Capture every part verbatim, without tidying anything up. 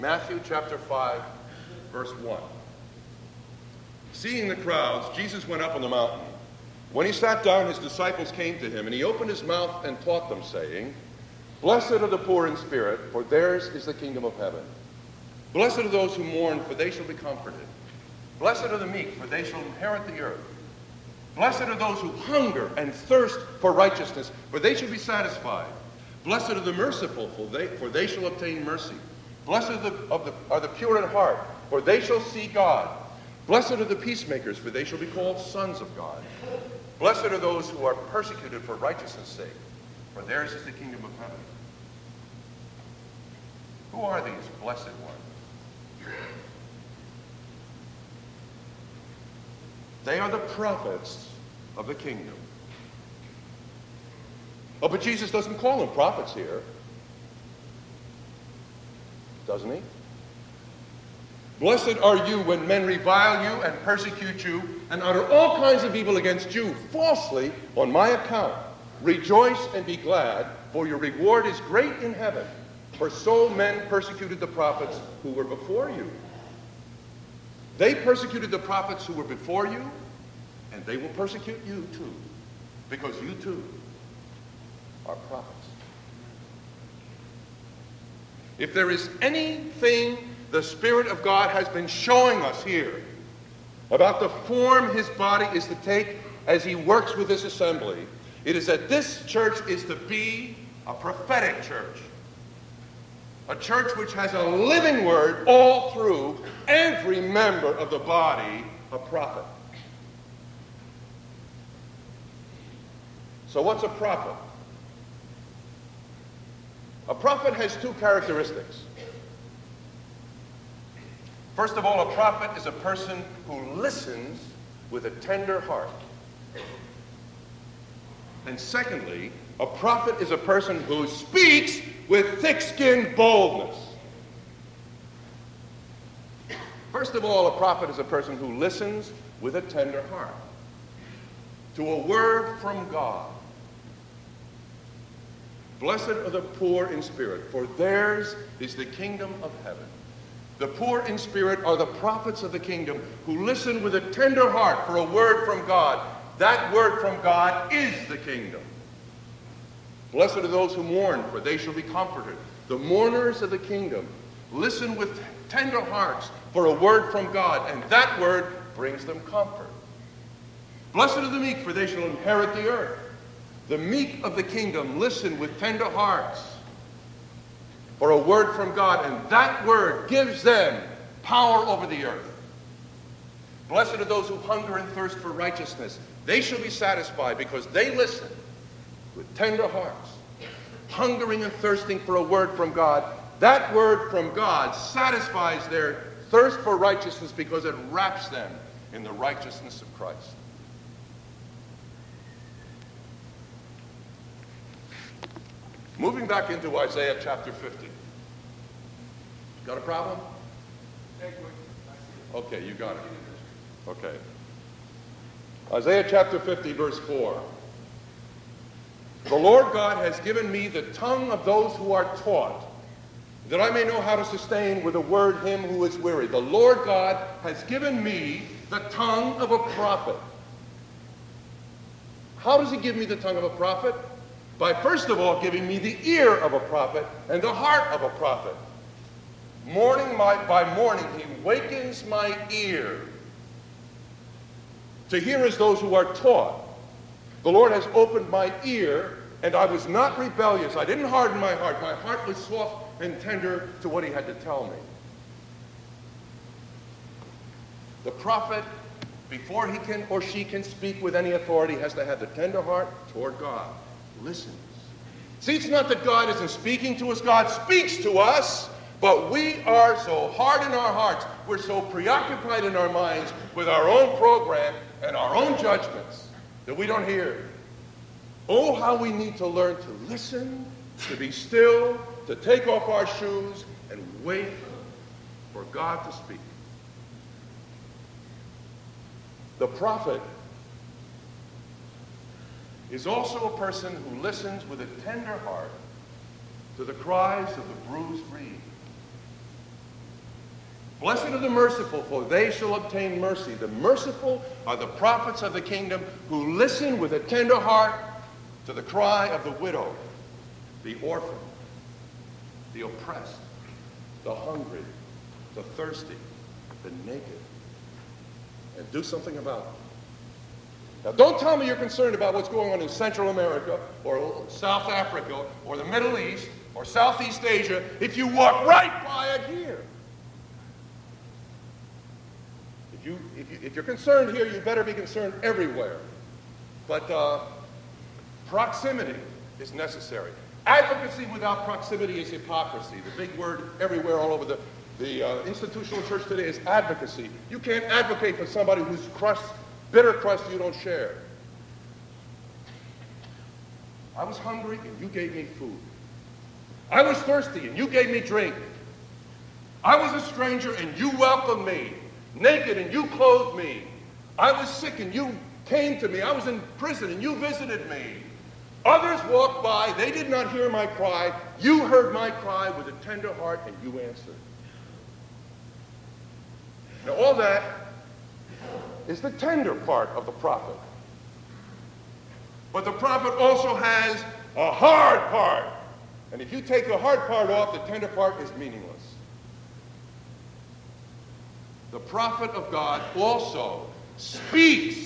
Matthew chapter five, verse one. Seeing the crowds, Jesus went up on the mountain. When he sat down, his disciples came to him, and he opened his mouth and taught them, saying, Blessed are the poor in spirit, for theirs is the kingdom of heaven. Blessed are those who mourn, for they shall be comforted. Blessed are the meek, for they shall inherit the earth. Blessed are those who hunger and thirst for righteousness, for they shall be satisfied. Blessed are the merciful, for they, for they shall obtain mercy. Blessed are the, of the, are the pure in heart, for they shall see God. Blessed are the peacemakers, for they shall be called sons of God. Blessed are those who are persecuted for righteousness' sake, for theirs is the kingdom of heaven. Who are these blessed ones? They are the prophets of the kingdom. Oh, but Jesus doesn't call them prophets here. Doesn't he? Blessed are you when men revile you and persecute you and utter all kinds of evil against you falsely on my account. Rejoice and be glad, for your reward is great in heaven. For so men persecuted the prophets who were before you. They persecuted the prophets who were before you, and they will persecute you too, because you too are prophets. If there is anything the Spirit of God has been showing us here about the form his body is to take as he works with this assembly, it is that this church is to be a prophetic church. A church which has a living word all through every member of the body, a prophet. So what's a prophet? A prophet has two characteristics. First of all, a prophet is a person who listens with a tender heart. And secondly, a prophet is a person who speaks with thick-skinned boldness. First of all, a prophet is a person who listens with a tender heart to a word from God. Blessed are the poor in spirit, for theirs is the kingdom of heaven. The poor in spirit are the prophets of the kingdom who listen with a tender heart for a word from God. That word from God is the kingdom. Blessed are those who mourn, for they shall be comforted. The mourners of the kingdom listen with tender hearts for a word from God, and that word brings them comfort. Blessed are the meek, for they shall inherit the earth. The meek of the kingdom listen with tender hearts for a word from God, and that word gives them power over the earth. Blessed are those who hunger and thirst for righteousness. They shall be satisfied because they listen with tender hearts, hungering and thirsting for a word from God. That word from God satisfies their thirst for righteousness because it wraps them in the righteousness of Christ. Moving back into Isaiah chapter fifty. Got a problem? Okay, you got it. Okay. Isaiah chapter fifty, verse four. The Lord God has given me the tongue of those who are taught, that I may know how to sustain with a word him who is weary. The Lord God has given me the tongue of a prophet. How does he give me the tongue of a prophet? By first of all giving me the ear of a prophet and the heart of a prophet. Morning my, by morning he wakens my ear to hear as those who are taught. The Lord has opened my ear, and I was not rebellious. I didn't harden my heart. My heart was soft and tender to what he had to tell me. The prophet, before he can or she can speak with any authority, has to have the tender heart toward God. Listens. See, it's not that God isn't speaking to us. God speaks to us, but we are so hard in our hearts. We're so preoccupied in our minds with our own program and our own judgments that we don't hear. Oh, how we need to learn to listen, to be still, to take off our shoes and wait for God to speak. The prophet is also a person who listens with a tender heart to the cries of the bruised reed. Blessed are the merciful, for they shall obtain mercy. The merciful are the prophets of the kingdom who listen with a tender heart to the cry of the widow, the orphan, the oppressed, the hungry, the thirsty, the naked, and do something about it. Now, don't tell me you're concerned about what's going on in Central America or South Africa or the Middle East or Southeast Asia if you walk right by it here. If, you, if, you, if you're concerned here, you better be concerned everywhere. But uh, proximity is necessary. Advocacy without proximity is hypocrisy. The big word everywhere all over the, the uh, institutional church today is advocacy. You can't advocate for somebody whose crust, bitter crust you don't share. I was hungry and you gave me food. I was thirsty and you gave me drink. I was a stranger and you welcomed me. Naked and you clothed me. I was sick and you came to me. I was in prison and you visited me. Others walked by. They did not hear my cry. You heard my cry with a tender heart and you answered. Now all that is the tender part of the prophet. But the prophet also has a hard part. And if you take the hard part off, the tender part is meaningless. The prophet of God also speaks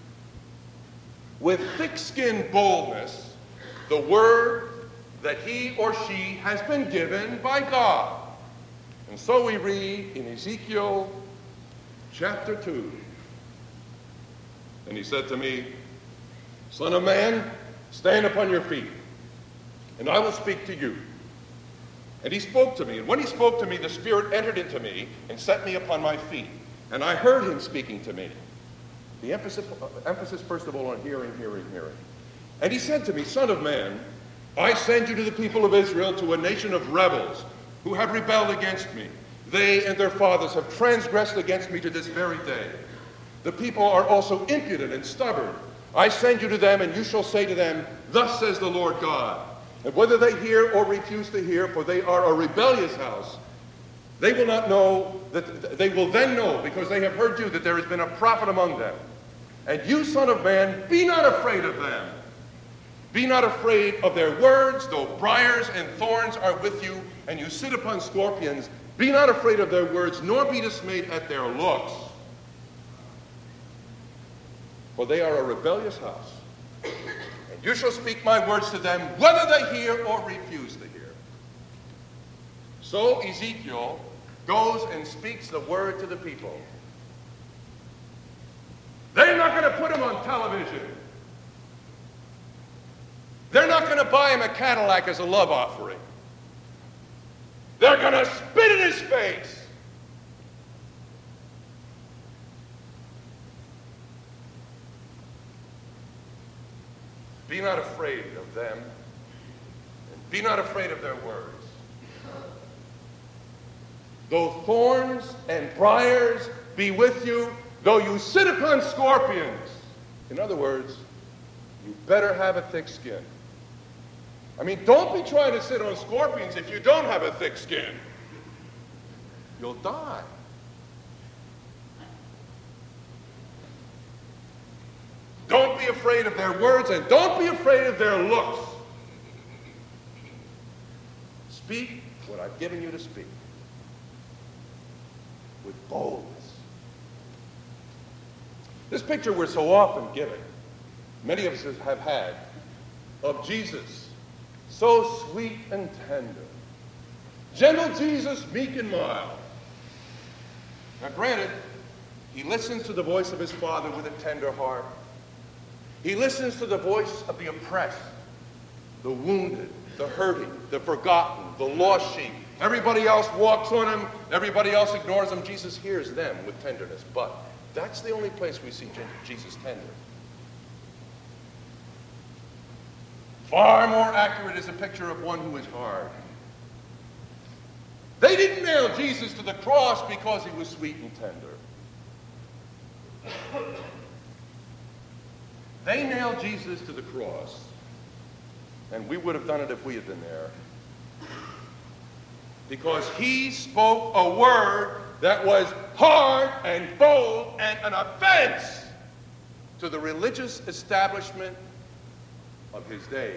with thick-skinned boldness the word that he or she has been given by God. And so we read in Ezekiel chapter two. And he said to me, Son of man, stand upon your feet, and I will speak to you. And he spoke to me, and when he spoke to me, the Spirit entered into me and set me upon my feet. And I heard him speaking to me. The emphasis, uh, emphasis first of all, on hearing, hearing, hearing. And he said to me, Son of man, I send you to the people of Israel, to a nation of rebels who have rebelled against me. They and their fathers have transgressed against me to this very day. The people are also impudent and stubborn. I send you to them, and you shall say to them, Thus says the Lord God. And whether they hear or refuse to hear, for they are a rebellious house, they will not know, that they will then know, because they have heard you, that there has been a prophet among them. And you, son of man, be not afraid of them. Be not afraid of their words, though briars and thorns are with you, and you sit upon scorpions. Be not afraid of their words, nor be dismayed at their looks. For they are a rebellious house. And you shall speak my words to them, whether they hear or refuse to hear. So Ezekiel goes and speaks the word to the people. They're not going to put him on television. They're not going to buy him a Cadillac as a love offering. They're going to spit in his face. Be not afraid of them, and be not afraid of their words. Though thorns and briars be with you, though you sit upon scorpions. In other words, you better have a thick skin. I mean, don't be trying to sit on scorpions if you don't have a thick skin. You'll die. Don't be afraid of their words, and don't be afraid of their looks. Speak what I've given you to speak with boldness. This picture we're so often given, many of us have had, of Jesus, so sweet and tender. Gentle Jesus, meek and mild. Now granted, he listens to the voice of his Father with a tender heart. He listens to the voice of the oppressed, the wounded, the hurting, the forgotten, the lost sheep. Everybody else walks on him. Everybody else ignores him. Jesus hears them with tenderness. But that's the only place we see Jesus tender. Far more accurate is a picture of one who is hard. They didn't nail Jesus to the cross because he was sweet and tender. They nailed Jesus to the cross, and we would have done it if we had been there, because he spoke a word that was hard and bold and an offense to the religious establishment of his day.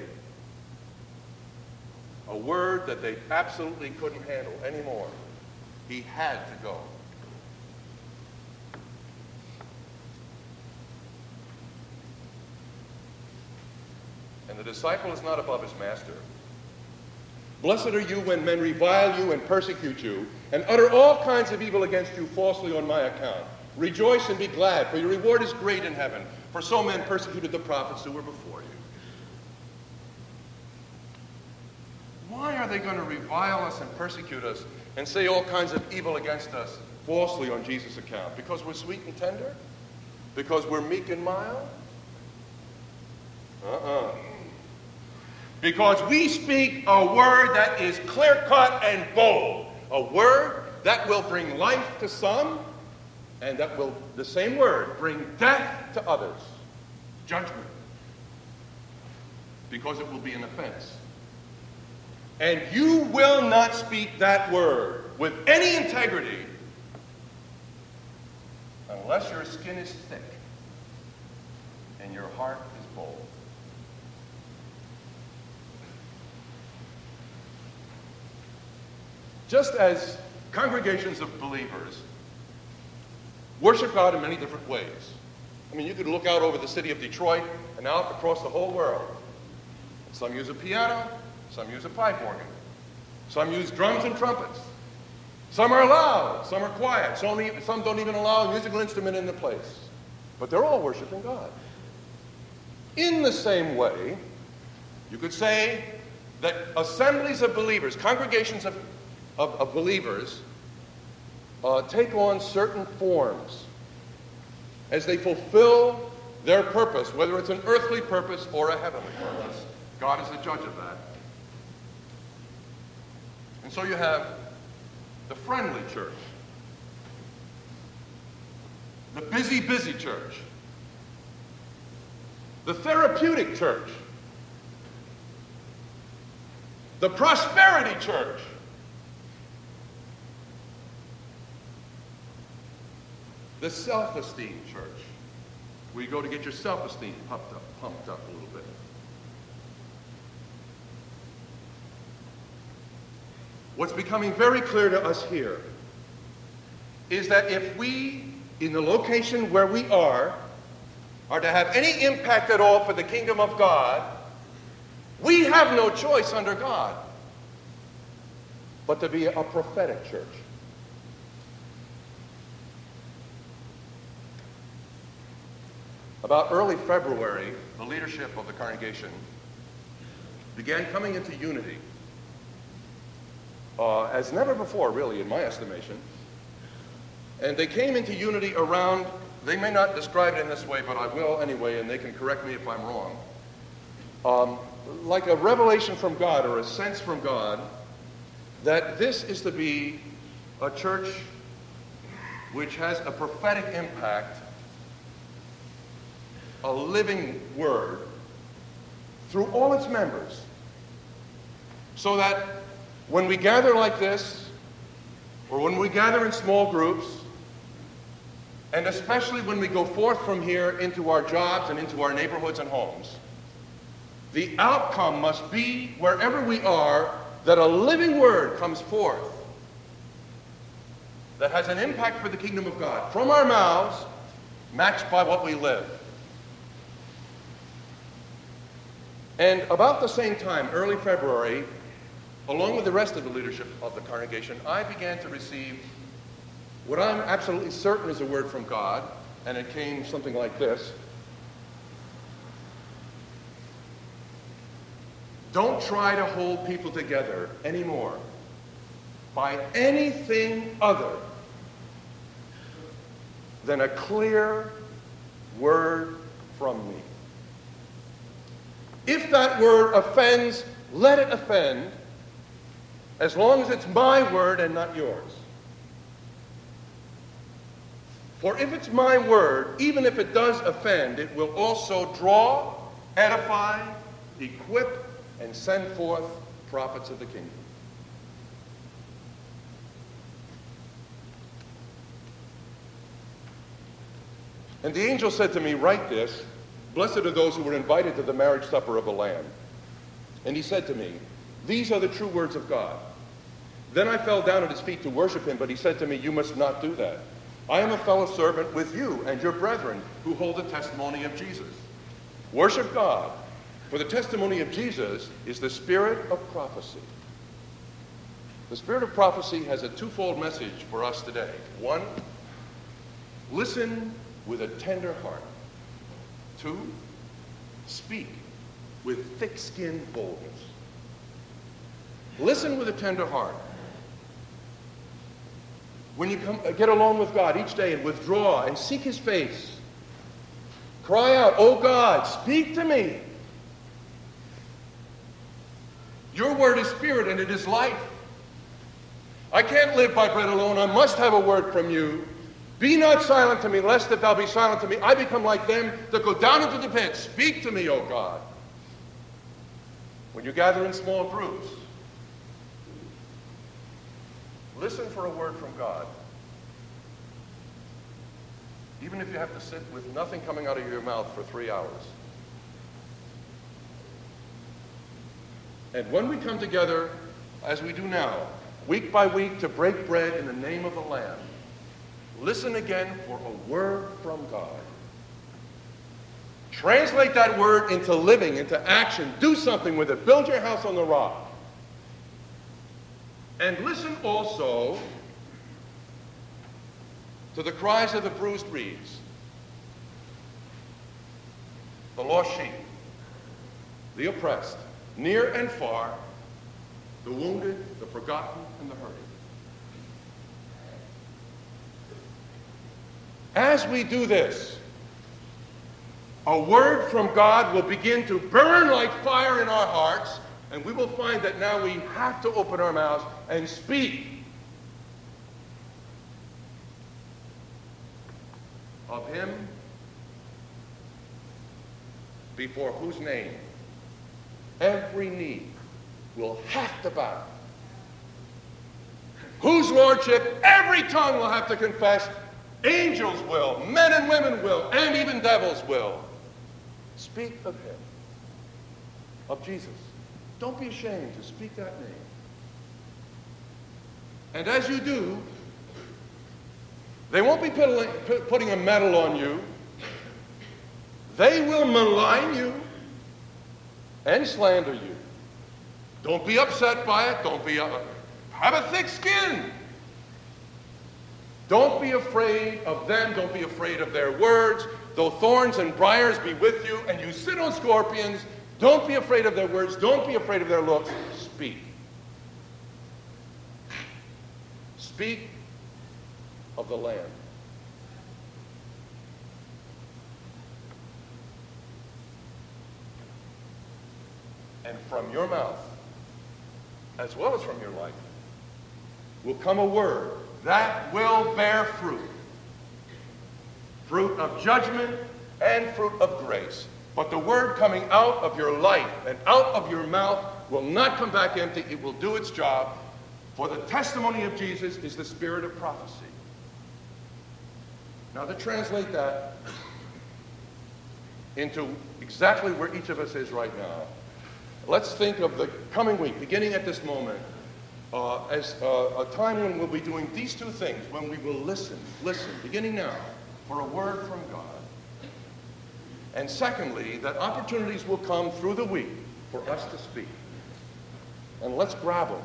A word that they absolutely couldn't handle anymore. He had to go. And the disciple is not above his master. Blessed are you when men revile you and persecute you, and utter all kinds of evil against you falsely on my account. Rejoice and be glad, for your reward is great in heaven, for so men persecuted the prophets who were before you. Why are they going to revile us and persecute us and say all kinds of evil against us falsely on Jesus' account? Because we're sweet and tender? Because we're meek and mild? Uh-uh. Because we speak a word that is clear-cut and bold. A word that will bring life to some, and that will, the same word, bring death to others. Judgment. Because it will be an offense. And you will not speak that word with any integrity unless your skin is thick and your heart is bold. Just as congregations of believers worship God in many different ways. I mean, you could look out over the city of Detroit and out across the whole world. Some use a piano, some use a pipe organ. Some use drums and trumpets. Some are loud, some are quiet. Some, even, some don't even allow a musical instrument in the place. But they're all worshiping God. In the same way, you could say that assemblies of believers, congregations of Of, of believers uh, take on certain forms as they fulfill their purpose, whether it's an earthly purpose or a heavenly purpose. God is the judge of that. And so you have the friendly church, the busy, busy church, the therapeutic church, the prosperity church, the self-esteem church, where you go to get your self-esteem pumped up, pumped up a little bit. What's becoming very clear to us here is that if we, in the location where we are, are to have any impact at all for the kingdom of God, we have no choice under God but to be a prophetic church. About early February, the leadership of the congregation began coming into unity, uh, as never before, really, in my estimation. And they came into unity around, they may not describe it in this way, but I will anyway, and they can correct me if I'm wrong. Um, like a revelation from God or a sense from God that this is to be a church which has a prophetic impact, a living word through all its members, so that when we gather like this, or when we gather in small groups, and especially when we go forth from here into our jobs and into our neighborhoods and homes, the outcome must be, wherever we are, that a living word comes forth that has an impact for the kingdom of God from our mouths, matched by what we live. And about the same time, early February, along with the rest of the leadership of the congregation, I began to receive what I'm absolutely certain is a word from God, and it came something like this. Don't try to hold people together anymore by anything other than a clear word from me. If that word offends, let it offend, as long as it's my word and not yours. For if it's my word, even if it does offend, it will also draw, edify, equip, and send forth prophets of the kingdom. And the angel said to me, write this, blessed are those who were invited to the marriage supper of the Lamb. And he said to me, these are the true words of God. Then I fell down at his feet to worship him, but he said to me, you must not do that. I am a fellow servant with you and your brethren who hold the testimony of Jesus. Worship God, for the testimony of Jesus is the spirit of prophecy. The spirit of prophecy has a twofold message for us today. One, listen with a tender heart. Two, speak with thick-skinned boldness. Listen with a tender heart. When you come, get alone with God each day and withdraw and seek his face, cry out, oh God, speak to me. Your word is spirit and it is life. I can't live by bread alone. I must have a word from you. Be not silent to me, lest that thou be silent to me. I become like them that go down into the pit. Speak to me, O God. When you gather in small groups, listen for a word from God. Even if you have to sit with nothing coming out of your mouth for three hours. And when we come together, as we do now, week by week to break bread in the name of the Lamb, listen again for a word from God. Translate that word into living, into action. Do something with it. Build your house on the rock. And listen also to the cries of the bruised reeds, the lost sheep, the oppressed, near and far, the wounded, the forgotten, and the hurting. As we do this, a word from God will begin to burn like fire in our hearts, and we will find that now we have to open our mouths and speak of him before whose name every knee will have to bow, whose lordship every tongue will have to confess. Angels will, men and women will, and even devils will. Speak of him, of Jesus. Don't be ashamed to speak that name. And as you do, they won't be putting a medal on you. They will malign you and slander you. Don't be upset by it. Don't be, uh, have a thick skin. Don't be afraid of them. Don't be afraid of their words. Though thorns and briars be with you and you sit on scorpions, don't be afraid of their words. Don't be afraid of their looks. Speak. Speak of the Lamb. And from your mouth, as well as from your life, will come a word that will bear fruit. Fruit of judgment and fruit of grace. But the word coming out of your life and out of your mouth will not come back empty. It will do its job. For the testimony of Jesus is the spirit of prophecy. Now to translate that into exactly where each of us is right now, let's think of the coming week, beginning at this moment, uh, as uh, a time when we'll be doing these two things, when we will listen, listen, beginning now, for a word from God. And secondly, that opportunities will come through the week for us to speak. And let's grab them.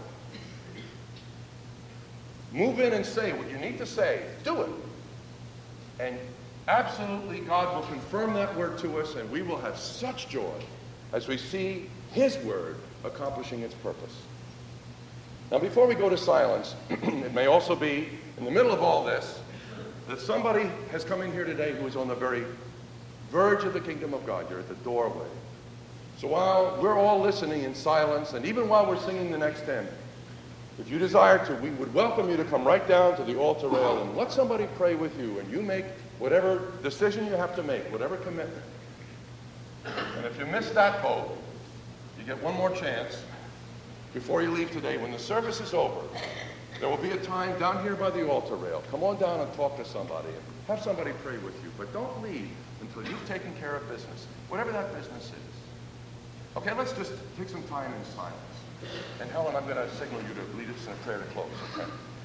Move in and say what you need to say. Do it. And absolutely God will confirm that word to us, and we will have such joy as we see his word accomplishing its purpose. Now, before we go to silence, it may also be, in the middle of all this, that somebody has come in here today who is on the very verge of the kingdom of God. You're at the doorway. So while we're all listening in silence, and even while we're singing the next hymn, if you desire to, we would welcome you to come right down to the altar rail and let somebody pray with you, and you make whatever decision you have to make, whatever commitment. And if you miss that boat, you get one more chance before you leave today. When the service is over, There will be a time down here by the altar rail. Come on down and talk to somebody. And have somebody pray with you. But don't leave until you've taken care of business, whatever that business is. Okay, let's just take some time in silence. And Helen, I'm going to signal you to lead us in a prayer to close, okay?